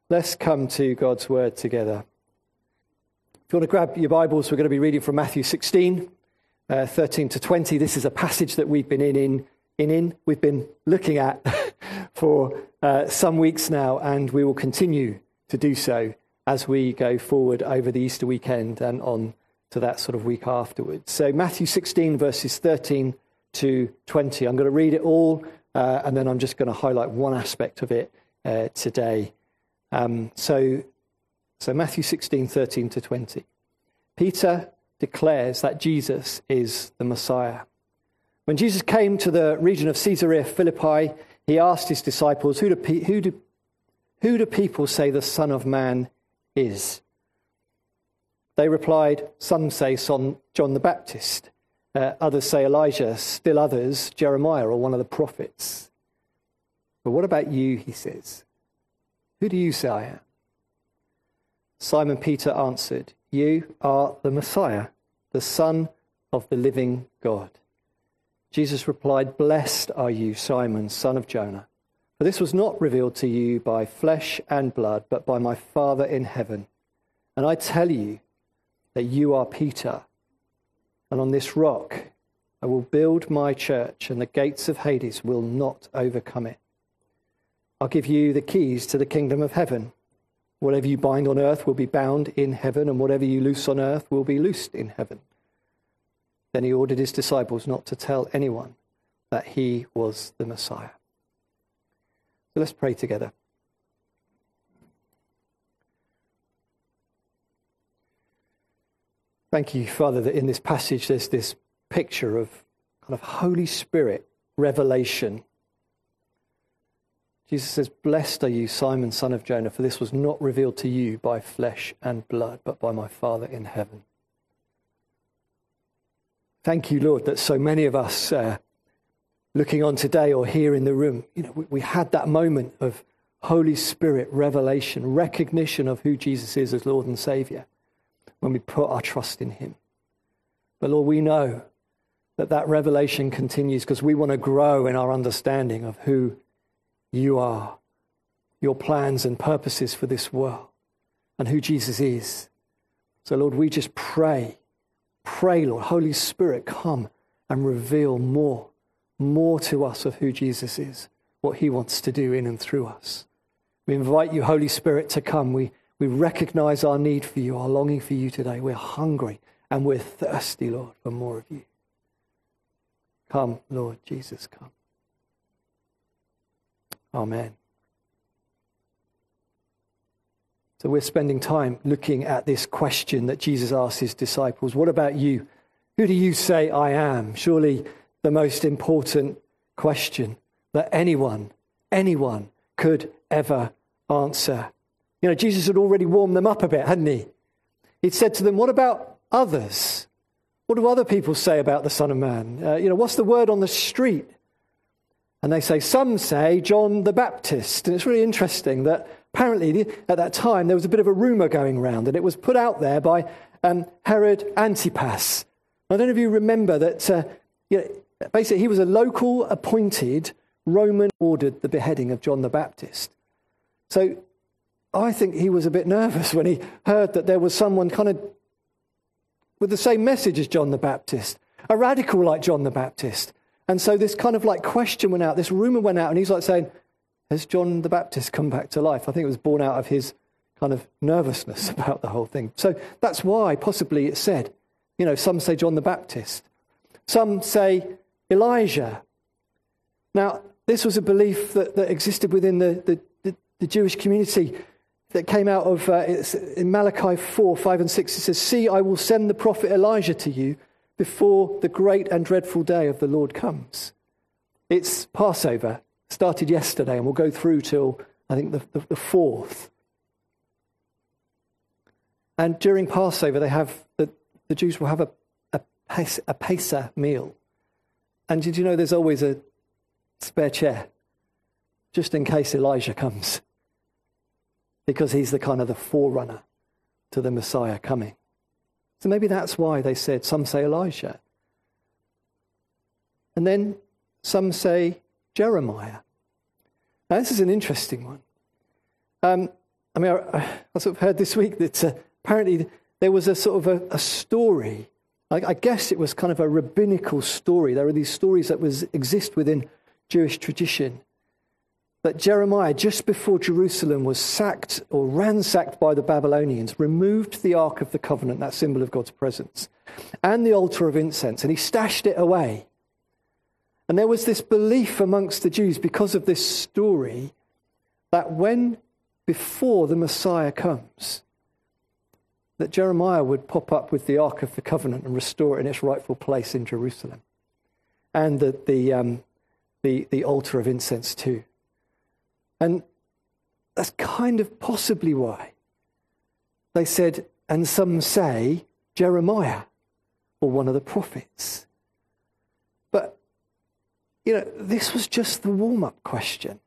Let's come to God's word together. If you want to grab your Bibles, we're going to be reading from Matthew 16, 13 to 20. This is a passage that we've been we've been looking at for some weeks now, and we will continue to do so as we go forward over the Easter weekend and on to that sort of week afterwards. So Matthew 16, verses 13 to 20. I'm going to read it all, and then I'm just going to highlight one aspect of it today. So Matthew 16, 13 to 20. Peter declares that Jesus is the Messiah. When Jesus came to the region of Caesarea Philippi, he asked his disciples, who do people say the Son of Man is? They replied, some say John the Baptist, others say Elijah, still others Jeremiah or one of the prophets. But what about you, he says? Who do you say I am? Simon Peter answered, you are the Messiah, the Son of the living God. Jesus replied, blessed are you, Simon, son of Jonah. For this was not revealed to you by flesh and blood, but by my Father in heaven. And I tell you that you are Peter, and on this rock I will build my church, and the gates of Hades will not overcome it. I'll give you the keys to the kingdom of heaven. Whatever you bind on earth will be bound in heaven, and whatever you loose on earth will be loosed in heaven. Then he ordered his disciples not to tell anyone that he was the Messiah. So let's pray together. Thank you, Father, that in this passage there's this picture of kind of Holy Spirit revelation. Jesus says, blessed are you, Simon, son of Jonah, for this was not revealed to you by flesh and blood, but by my Father in heaven. Thank you, Lord, that so many of us looking on today or here in the room, we had that moment of Holy Spirit revelation, recognition of who Jesus is as Lord and Saviour when we put our trust in him. But Lord, we know that revelation continues because we want to grow in our understanding of who you are, your plans and purposes for this world, and who Jesus is. So, Lord, we just pray, Lord, Holy Spirit, come and reveal more to us of who Jesus is, what he wants to do in and through us. We invite you, Holy Spirit, to come. We recognize our need for you, our longing for you today. We're hungry and we're thirsty, Lord, for more of you. Come, Lord Jesus, come. Amen. So we're spending time looking at this question that Jesus asked his disciples. What about you? Who do you say I am? Surely the most important question that anyone could ever answer. Jesus had already warmed them up a bit, hadn't he? He'd said to them, what about others? What do other people say about the Son of Man? What's the word on the street? And they say, some say John the Baptist. And it's really interesting that apparently at that time there was a bit of a rumor going around, and it was put out there by Herod Antipas. I don't know if you remember that basically he was a local appointed Roman ordered the beheading of John the Baptist. So I think he was a bit nervous when he heard that there was someone kind of with the same message as John the Baptist, a radical like John the Baptist. And so this kind of like question went out, this rumor went out, and he's like saying, has John the Baptist come back to life? I think it was born out of his kind of nervousness about the whole thing. So that's why possibly it said, some say John the Baptist. Some say Elijah. Now, this was a belief that existed within the Jewish community that came out of, in Malachi 4, 5 and 6, it says, see, I will send the prophet Elijah to you before the great and dreadful day of the Lord comes. It's Passover, started yesterday, and we'll go through till, I think, the 4th. And during Passover, they have the Jews will have a Pesach meal. And did you know there's always a spare chair, just in case Elijah comes? Because he's the kind of the forerunner to the Messiah coming. So maybe that's why they said, some say Elijah. And then some say Jeremiah. Now, this is an interesting one. I sort of heard this week that apparently there was a sort of a story. I guess it was kind of a rabbinical story. There are these stories that exist within Jewish tradition. That Jeremiah, just before Jerusalem was sacked or ransacked by the Babylonians, removed the Ark of the Covenant, that symbol of God's presence, and the altar of incense, and he stashed it away. And there was this belief amongst the Jews, because of this story, that before the Messiah comes, that Jeremiah would pop up with the Ark of the Covenant and restore it in its rightful place in Jerusalem. And the altar of incense too. And that's kind of possibly why they said, and some say, Jeremiah, or one of the prophets. But, this was just the warm-up question.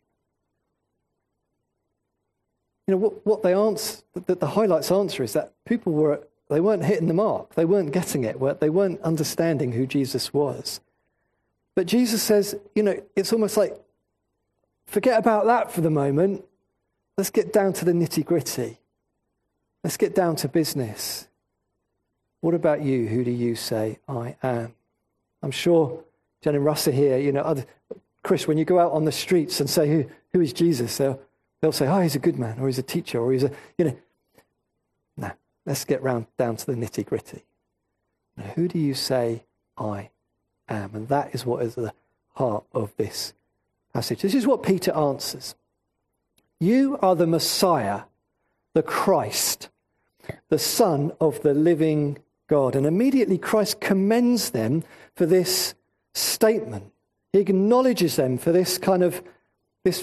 What the highlights answer is that people they weren't hitting the mark. They weren't getting it. They weren't understanding who Jesus was. But Jesus says, it's almost like, forget about that for the moment. Let's get down to the nitty-gritty. Let's get down to business. What about you? Who do you say I am? I'm sure Jen and Russ are here. Chris, when you go out on the streets and say, who is Jesus? They'll say, he's a good man, or he's a teacher, or he's a, No, let's get down to the nitty-gritty. Now, who do you say I am? And that is what is the heart of this passage. This is what Peter answers. You are the Messiah, the Christ, the Son of the living God. And immediately Christ commends them for this statement. He acknowledges them for this kind of, this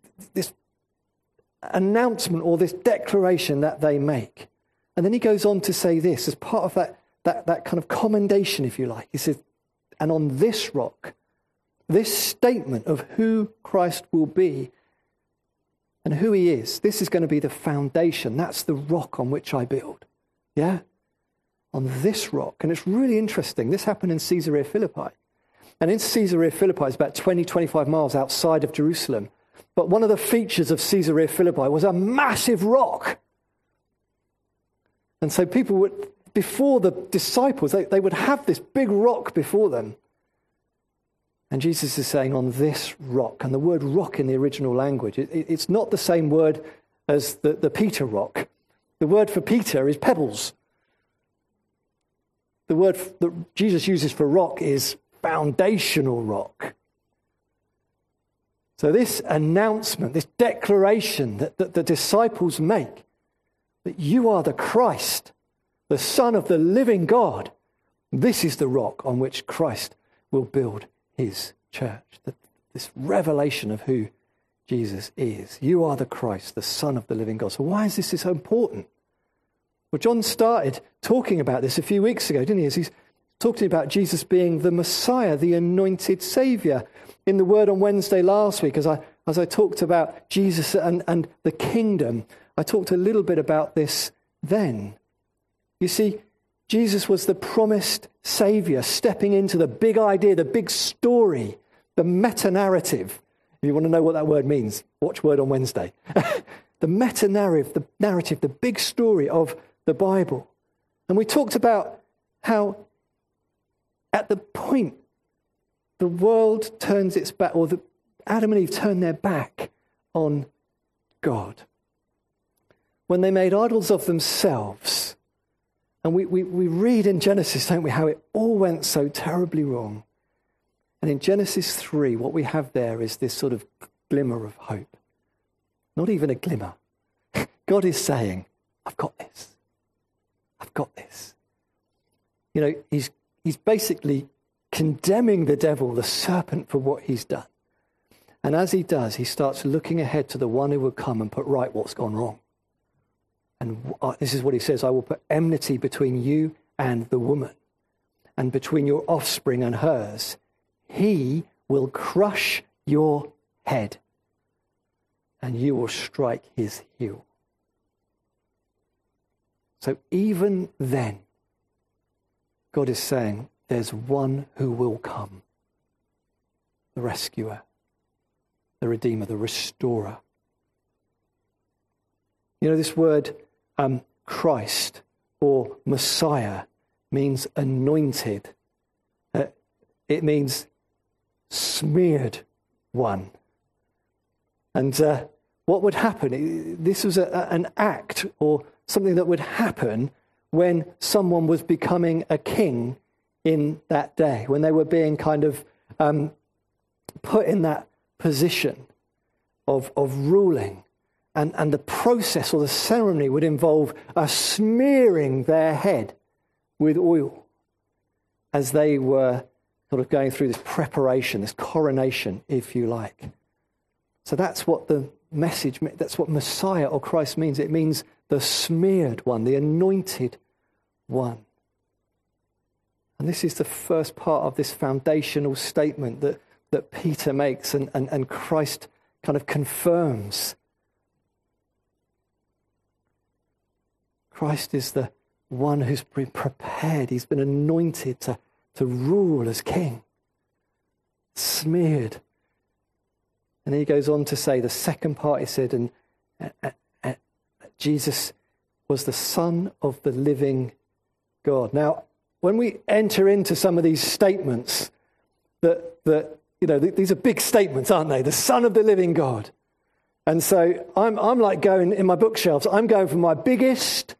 announcement or this declaration that they make. And then he goes on to say this as part of that kind of commendation, if you like. He says, and on this rock, this statement of who Christ will be and who he is, this is going to be the foundation. That's the rock on which I build. Yeah? On this rock. And it's really interesting. This happened in Caesarea Philippi. And in Caesarea Philippi, it's about 25 miles outside of Jerusalem. But one of the features of Caesarea Philippi was a massive rock. And so people would, before the disciples, they would have this big rock before them. And Jesus is saying, on this rock. And the word rock in the original language, it's not the same word as the Peter rock. The word for Peter is pebbles. The word that Jesus uses for rock is foundational rock. So this announcement, this declaration that the disciples make, that you are the Christ, the Son of the living God, this is the rock on which Christ will build his church. This revelation of who Jesus is. You are the Christ, the Son of the living God. So why is this so important? Well, John started talking about this a few weeks ago, didn't he? As he's talking about Jesus being the Messiah, the anointed Saviour. In the Word on Wednesday last week, as I talked about Jesus and the kingdom, I talked a little bit about this then. You see, Jesus was the promised Saviour, stepping into the big idea, the big story, the meta-narrative. If you want to know what that word means, watch Word on Wednesday. The meta-narrative, the big story of the Bible. And we talked about how at the point the world turns its back, or Adam and Eve turn their back on God, when they made idols of themselves. And we read in Genesis, don't we, how it all went so terribly wrong. And in Genesis 3, what we have there is this sort of glimmer of hope. Not even a glimmer. God is saying, I've got this. I've got this. He's basically condemning the devil, the serpent, for what he's done. And as he does, he starts looking ahead to the one who will come and put right what's gone wrong. And this is what he says, I will put enmity between you and the woman, and between your offspring and hers. He will crush your head, and you will strike his heel. So even then, God is saying, there's one who will come. The rescuer, the redeemer, the restorer. You know, this word Christ or Messiah means anointed. It means smeared one. And what would happen? This was an act or something that would happen when someone was becoming a king in that day, when they were being kind of put in that position of ruling. And the process or the ceremony would involve smearing their head with oil as they were sort of going through this preparation, this coronation, if you like. So that's what the message, that's what Messiah or Christ means. It means the smeared one, the anointed one. And this is the first part of this foundational statement that Peter makes and Christ kind of confirms. Christ is the one who's been prepared. He's been anointed to rule as king. Smeared. And he goes on to say, the second part, he said, and Jesus was the Son of the living God. Now, when we enter into some of these statements, that you know, these are big statements, aren't they? The Son of the living God. And so I'm like going in my bookshelves, I'm going for my biggest,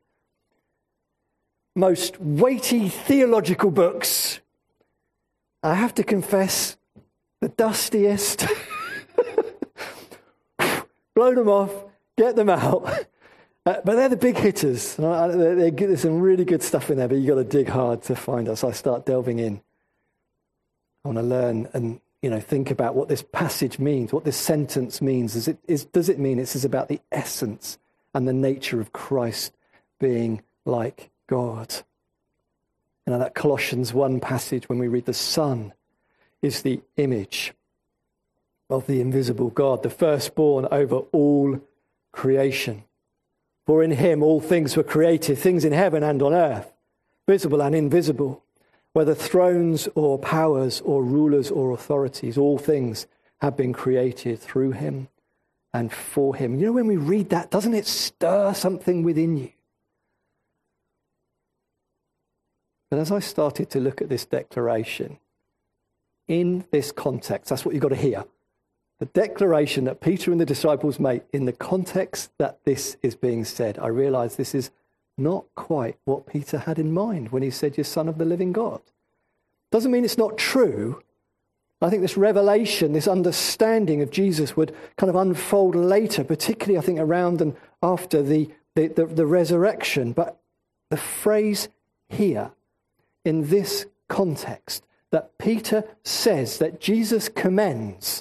most weighty theological books. I have to confess, the dustiest. Blow them off, get them out. But they're the big hitters. There's some really good stuff in there, but you've got to dig hard to find us. I start delving in. I want to learn and think about what this passage means, what this sentence means. Does it mean it's about the essence and the nature of Christ being like God? That Colossians 1 passage, when we read the Son, is the image of the invisible God, the firstborn over all creation. For in him all things were created, things in heaven and on earth, visible and invisible, whether thrones or powers or rulers or authorities, all things have been created through him and for him. You know, when we read that, doesn't it stir something within you? But as I started to look at this declaration, in this context, that's what you've got to hear. The declaration that Peter and the disciples make in the context that this is being said, I realize this is not quite what Peter had in mind when he said, "You're Son of the living God." Doesn't mean it's not true. I think this revelation, this understanding of Jesus would kind of unfold later, particularly I think around and after the resurrection. But the phrase here, in this context, that Peter says that Jesus commends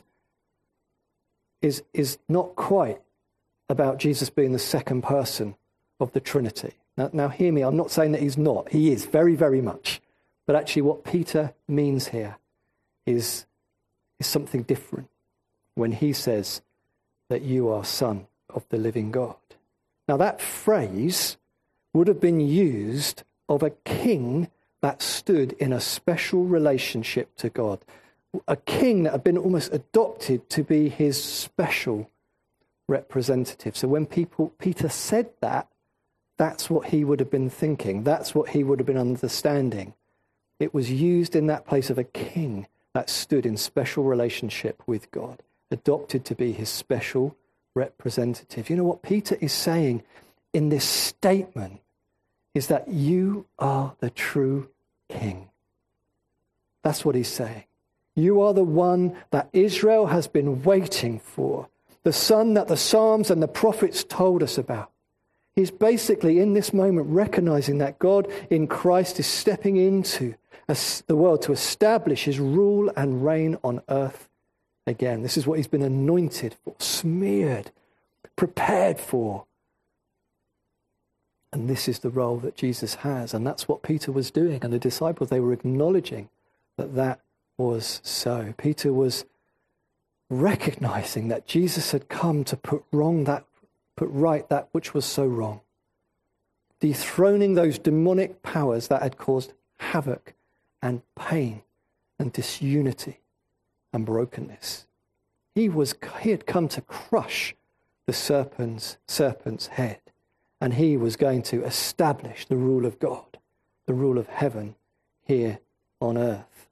is not quite about Jesus being the second person of the Trinity. Now hear me, I'm not saying that he's not. He is very, very much. But actually what Peter means here is something different when he says that you are Son of the living God. Now that phrase would have been used of a king that stood in a special relationship to God. A king that had been almost adopted to be his special representative. So when Peter said that, that's what he would have been thinking. That's what he would have been understanding. It was used in that place of a king that stood in special relationship with God, adopted to be his special representative. You know what Peter is saying in this statement is that you are the true king. That's what he's saying. You are the one that Israel has been waiting for, the son that the Psalms and the prophets told us about. He's basically in this moment recognizing that God in Christ is stepping into the world to establish his rule and reign on earth again. This is what he's been anointed for, smeared, prepared for. And this is the role that Jesus has. And that's what Peter was doing. And the disciples, they were acknowledging that was so. Peter was recognizing that Jesus had come to put right that which was so wrong, dethroning those demonic powers that had caused havoc and pain and disunity and brokenness. He had come to crush the serpent's head. And he was going to establish the rule of God, the rule of heaven here on earth.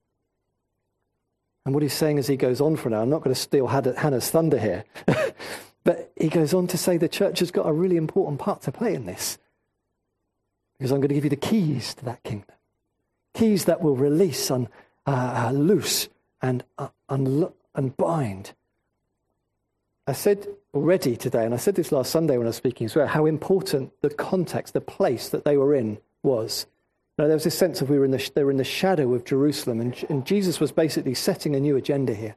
And what he's saying as he goes on for now, I'm not going to steal Hannah's thunder here, but he goes on to say the church has got a really important part to play in this. Because I'm going to give you the keys to that kingdom. Keys that will release, loose and bind. I said already today, and I said this last Sunday when I was speaking as well, how important the context, the place that they were in was. Now, there was this sense of they were in the shadow of Jerusalem, and Jesus was basically setting a new agenda here.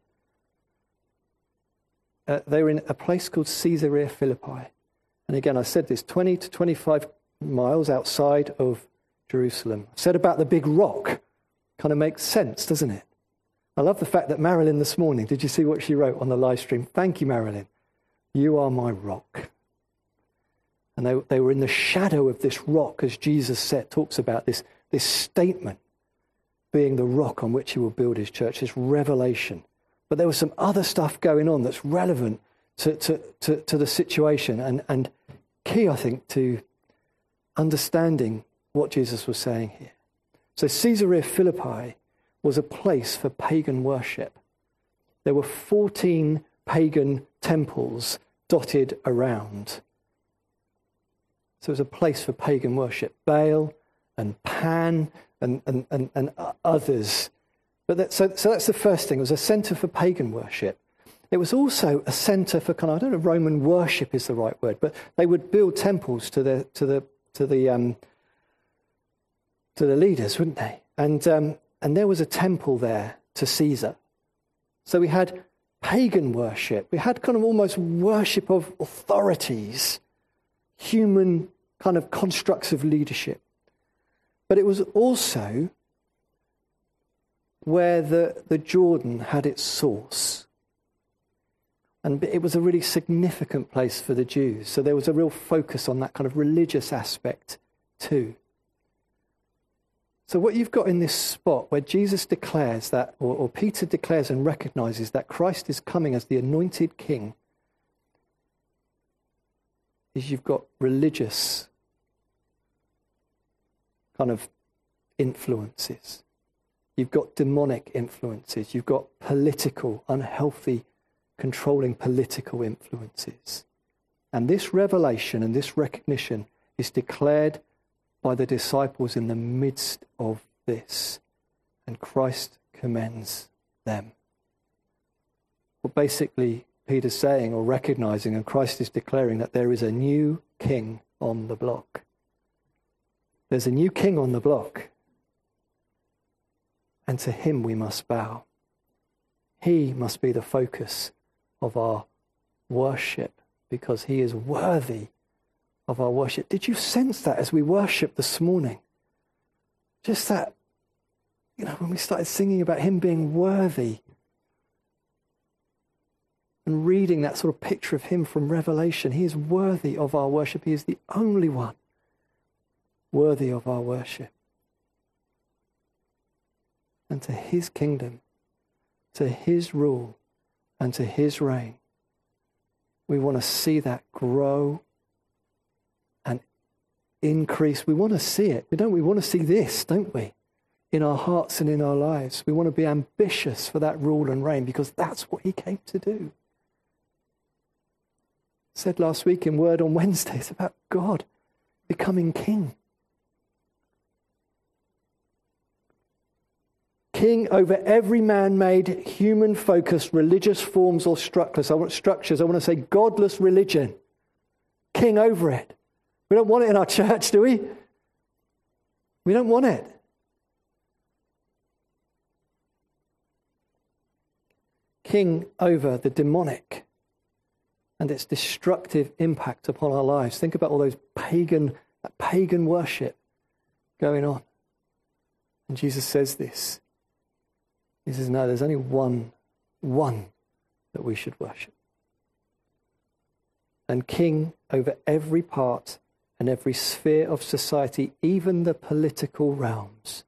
They were in a place called Caesarea Philippi. And again, I said this, 20 to 25 miles outside of Jerusalem. I said about the big rock. Kind of makes sense, doesn't it? I love the fact that Marilyn this morning, did you see what she wrote on the live stream? Thank you, Marilyn. You are my rock. And they were in the shadow of this rock, as Jesus talks about this statement being the rock on which he will build his church, this revelation. But there was some other stuff going on that's relevant to the situation and key, I think, to understanding what Jesus was saying here. So Caesarea Philippi was a place for pagan worship. There were 14 pagan temples dotted around. So it was a place for pagan worship. Baal and Pan and others. But so that's the first thing. It was a centre for pagan worship. It was also a centre for I don't know if Roman worship is the right word, but they would build temples to the leaders, wouldn't they? And there was a temple there to Caesar. So we had pagan worship. We had kind of almost worship of authorities, human kind of constructs of leadership. But it was also where the Jordan had its source. And it was a really significant place for the Jews. So there was a real focus on that kind of religious aspect too. So what you've got in this spot where Jesus declares that, or Peter declares and recognizes that Christ is coming as the anointed king, is you've got religious kind of influences. You've got demonic influences. You've got political, unhealthy, controlling political influences. And this revelation and this recognition is declared by the disciples in the midst of this. And Christ commends them. Well, basically, Peter's saying or recognizing, and Christ is declaring that there is a new king on the block. There's a new king on the block. And to him we must bow. He must be the focus of our worship because he is worthy of our worship. Did you sense that as we worshiped this morning? Just that, when we started singing about him being worthy and reading that sort of picture of him from Revelation, he is worthy of our worship. He is the only one worthy of our worship. And to his kingdom, to his rule, and to his reign, we want to see that grow and increase. We want to see it. We want to see this, don't we? In our hearts and in our lives. We want to be ambitious for that rule and reign because that's what he came to do. I said last week in Word on Wednesday, it's about God becoming king. King over every man-made, human-focused religious forms or structures. I want to say godless religion. King over it. We don't want it in our church, do we? We don't want it. King over the demonic and its destructive impact upon our lives. Think about all those pagan worship going on. And Jesus says this. He says, no, there's only one that we should worship. And king over every part and every sphere of society, even the political realms.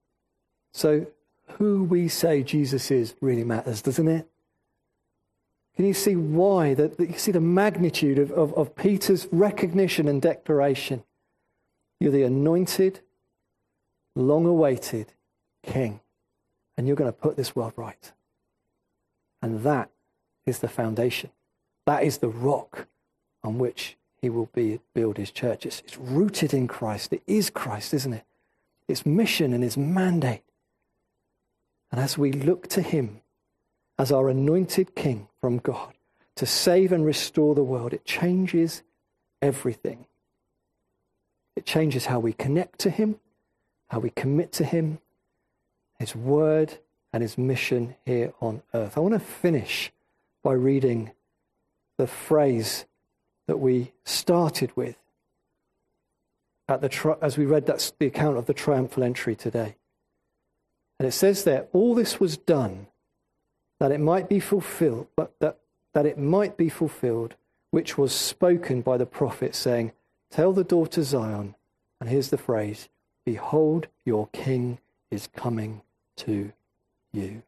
So who we say Jesus is really matters, doesn't it? Can you see why? That you see the magnitude of Peter's recognition and declaration. You're the anointed, long-awaited King, and you're going to put this world right. And that is the foundation. That is the rock on which he will build his church. It's rooted in Christ. It is Christ, isn't it? Its mission and his mandate. And as we look to him as our anointed King from God to save and restore the world, it changes everything. It changes how we connect to him, how we commit to him, his word and his mission here on earth. I want to finish by reading the phrase that we started with as we read the account of the triumphal entry today. And it says there, all this was done that it might be fulfilled, but that it might be fulfilled, which was spoken by the prophet, saying, tell the daughter Zion, and here's the phrase, behold, your king is coming to you.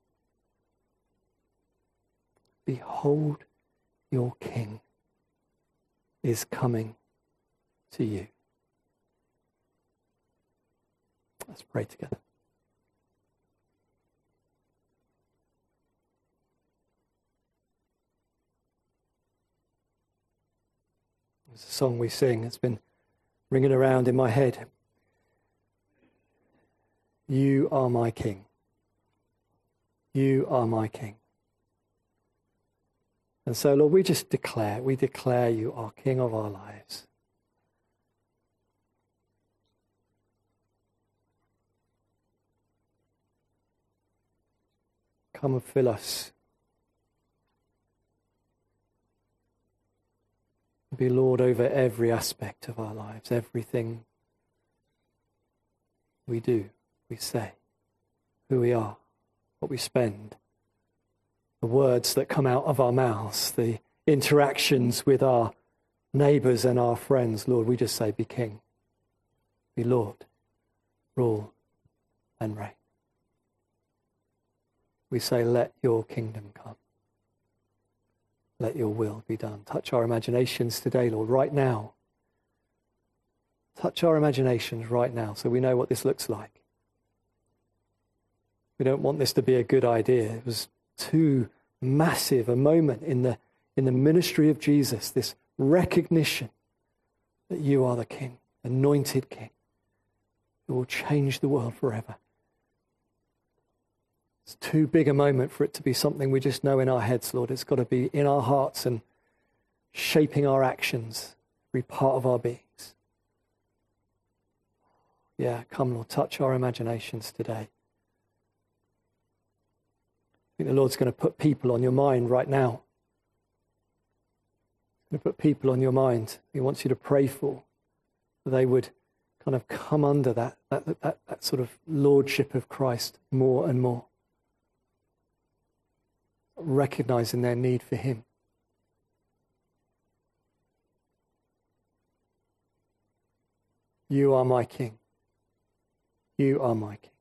Behold, your king is coming to you. Let's pray together. It's a song we sing. It's been ringing around in my head. You are my King. You are my King. And so, Lord, we declare you are King of our lives. Come and fill us. Be Lord over every aspect of our lives, everything we do, we say, who we are, what we spend, the words that come out of our mouths, the interactions with our neighbours and our friends. Lord, we just say, be King, be Lord, rule and reign. We say, let your kingdom come. Let your will be done. Touch our imaginations today, Lord, right now. Touch our imaginations right now so we know what this looks like. We don't want this to be a good idea. It was too massive a moment in the ministry of Jesus, this recognition that you are the King, anointed King, who will change the world forever. It's too big a moment for it to be something we just know in our heads, Lord. It's got to be in our hearts and shaping our actions, every part of our beings. Yeah, come, Lord, touch our imaginations today. I think the Lord's going to put people on your mind right now. He's going to put people on your mind He wants you to pray for, that they would kind of come under that sort of lordship of Christ more and more. Recognizing their need for him. You are my King. You are my King.